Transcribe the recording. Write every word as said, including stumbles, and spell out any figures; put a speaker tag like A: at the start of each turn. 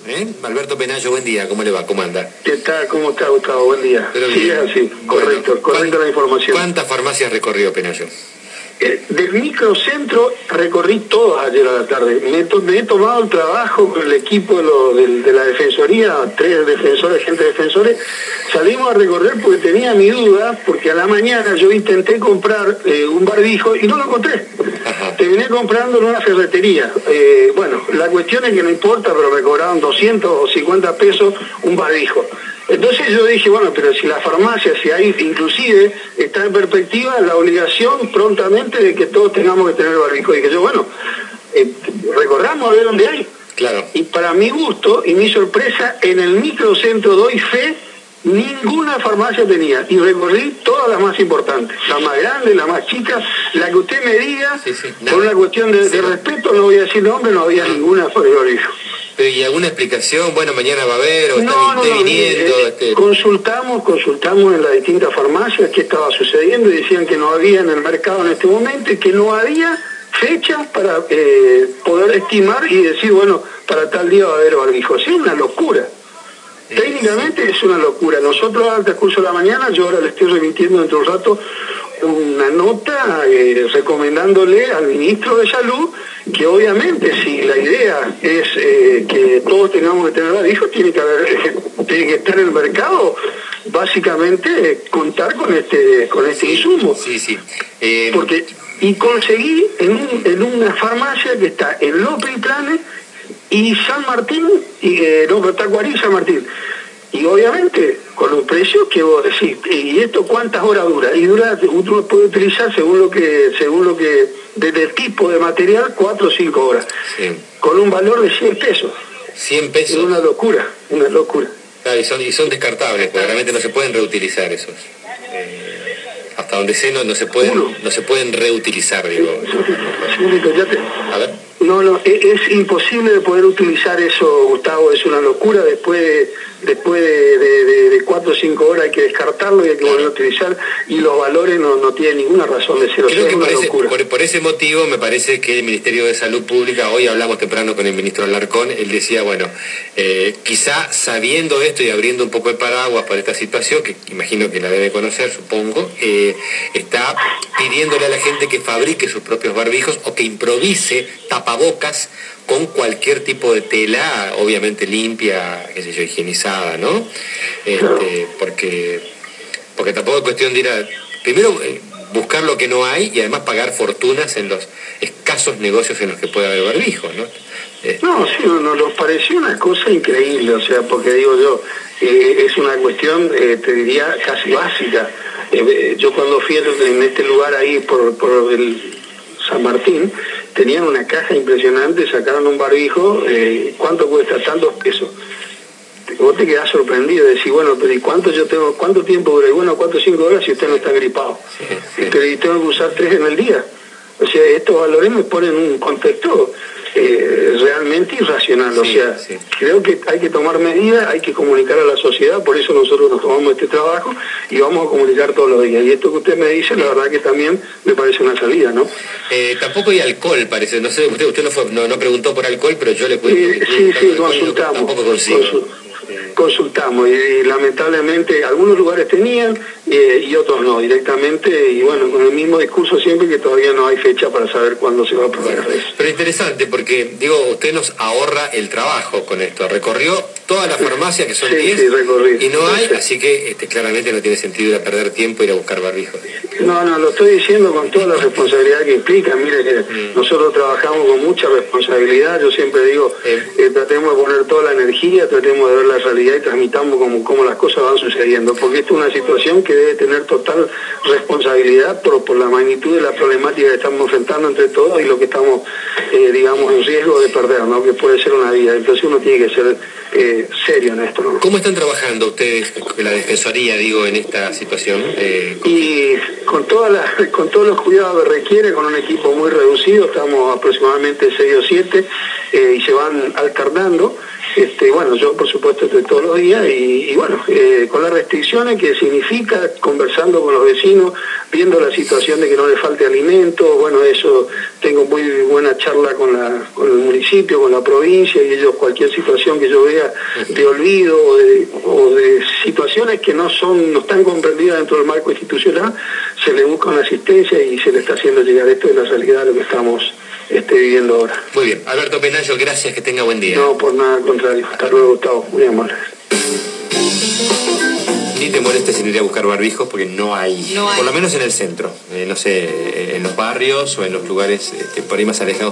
A: ¿Eh? Alberto Penayo, buen día, ¿cómo le va? ¿Cómo anda?
B: ¿Qué tal? ¿Cómo está, Gustavo? Buen día.
A: Pero
B: sí, es así, correcto, bueno, correcta la información.
A: ¿Cuántas farmacias recorrió Penayo?
B: Eh, del microcentro recorrí todas ayer a la tarde. Me, to me he tomado el trabajo con el equipo de, lo, de, de la defensoría, tres defensores, gente defensores. Salimos a recorrer porque tenía mi duda, porque a la mañana yo intenté comprar eh, un barbijo y no lo encontré. Ajá. Terminé comprando en una ferretería. Eh, bueno, la cuestión es que no importa, pero me cobraron doscientos cincuenta pesos un barbijo. Entonces yo dije, bueno, pero si la farmacia, si ahí inclusive está en perspectiva la obligación prontamente de que todos tengamos que tener barbijo. Y dije yo, bueno, eh, recorramos a ver dónde hay.
A: Claro.
B: Y para mi gusto y mi sorpresa, en el microcentro doy fe, ninguna farmacia tenía. Y recorrí todas las más importantes. La más grande, la más chica, la que usted me diga, sí, sí, por una cuestión de, sí. de respeto, no voy a decir nombre, no había ninguna barbijo.
A: Pero ¿y alguna explicación? Bueno, mañana va a haber, o está
B: no, no,
A: viniendo.
B: Eh,
A: este...
B: Consultamos, consultamos en las distintas farmacias qué estaba sucediendo y decían que no había en el mercado en este momento y que no había fecha para eh, poder estimar y decir, bueno, para tal día va a haber barbijo. Sí, es una locura. Sí, técnicamente sí. Es una locura. Nosotros al transcurso de la mañana, yo ahora le estoy remitiendo dentro de un rato una nota eh, recomendándole al ministro de Salud que obviamente si la idea es eh, que todos tengamos que tener barbijo, tiene que haber, eh, tiene que estar en el mercado, básicamente eh, contar con este con este
A: sí,
B: insumo.
A: Sí, sí. Eh...
B: Porque, y conseguí en, un, en una farmacia que está en López y Planes y San Martín, y eh, no, Tacuarí y San Martín. Y obviamente, con un precio que vos decís, ¿y esto cuántas horas dura? Y dura, uno puede utilizar según lo que, según lo que, desde el tipo de material, cuatro o cinco horas. Sí. Con un valor de cien pesos.
A: cien pesos.
B: Es una locura, una locura.
A: Claro, y son, y son descartables, porque realmente no se pueden reutilizar esos. Eh, hasta donde sé, no, no se pueden, Uno. no se pueden reutilizar, digo.
B: Ya te...
A: A ver.
B: No, no, es, es imposible de poder utilizar eso, Gustavo, es una locura. Después de, después de, de, de, de cuatro o cinco horas hay que descartarlo y hay que volver a utilizar, y los valores no, no tienen ninguna razón de ser.
A: Creo que parece, por, por ese motivo me parece que el Ministerio de Salud Pública, hoy hablamos temprano con el ministro Alarcón, él decía, bueno, eh, quizá sabiendo esto y abriendo un poco el paraguas para esta situación, que imagino que la debe conocer, supongo, eh, está pidiéndole a la gente que fabrique sus propios barbijos o que improvise tapabocas con cualquier tipo de tela, obviamente limpia, qué sé yo, higienizada, ¿no? Este, porque, porque tampoco es cuestión de ir a... Primero, eh, buscar lo que no hay y además pagar fortunas en los escasos negocios en los que puede haber barbijos, ¿no? Este...
B: No, sí, no, nos pareció una cosa increíble, o sea, porque digo yo, eh, es una cuestión, eh, te diría, casi básica. Eh, yo cuando fui en este lugar ahí por, por el San Martín, tenían una caja impresionante, sacaron un barbijo, eh, ¿cuánto cuesta? Tantos pesos. Vos te quedás sorprendido, decís, bueno, pero ¿y cuánto yo tengo, cuánto tiempo dura? Y bueno, ¿cuánto cinco horas si usted no está gripado? Sí, sí. Pero y tengo que usar tres en el día. O sea, estos valores me ponen un contexto eh, realmente irracional. Sí, o sea, sí. Creo que hay que tomar medidas, hay que comunicar a la sociedad, por eso nosotros nos tomamos este trabajo y vamos a comunicar todos los días. Y esto que usted me dice, la verdad que también me parece una salida, ¿no?
A: Eh, tampoco hay alcohol, parece. No sé, usted, usted no, fue, no, no preguntó por alcohol, pero yo le cuento.
B: Eh, sí, sí, consultamos.
A: Tampoco consigo.
B: Consul consultamos y, y lamentablemente algunos lugares tenían eh, y otros no directamente, y bueno, con el mismo discurso siempre que todavía no hay fecha para saber cuándo se va a probar eso.
A: Pero interesante porque, digo, usted nos ahorra el trabajo con esto, recorrió toda la farmacia que son
B: sí,
A: diez
B: sí, recorrí,
A: y no hay,
B: sí.
A: Así que este, claramente no tiene sentido ir a perder tiempo ir a buscar barbijos.
B: No, no, lo estoy diciendo con toda la responsabilidad que implica. Mire que mm. nosotros trabajamos con mucha responsabilidad, yo siempre digo, eh. Eh, tratemos de poner toda la energía, tratemos de ver la realidad y transmitamos cómo, cómo las cosas van sucediendo, porque esto es una situación que debe tener total responsabilidad por, por la magnitud de la problemática que estamos enfrentando entre todos y lo que estamos, eh, digamos, en riesgo de perder, ¿no? Que puede ser una vida. Entonces uno tiene que ser eh, serio en esto, ¿no?
A: ¿Cómo están trabajando ustedes, la Defensoría, digo, en esta situación? Eh,
B: y con, toda la, con todos los cuidados que requiere, con un equipo muy reducido, estamos aproximadamente seis o siete, eh, y se van alternando. Este, bueno, yo por supuesto estoy todos los días y, y bueno, eh, con las restricciones que significa, conversando con los vecinos, viendo la situación de que no le falte alimento, bueno, eso, tengo muy buena charla con, la, con el municipio, con la provincia, y ellos cualquier situación que yo vea de olvido o de, o de situaciones que no son, no están comprendidas dentro del marco institucional, se le busca una asistencia y se le está haciendo llegar. Esto es la realidad de lo que estamos Este, viviendo ahora.
A: Muy bien, Alberto Penayo, gracias, que tenga buen día.
B: No, por nada, al contrario. Hasta luego, Gustavo. Muy amable.
A: Ni te molestes en ir a buscar barbijos porque no hay,
C: no hay.
A: Por lo menos en el centro, eh, no sé, en los barrios o en los lugares este, por ahí más alejados.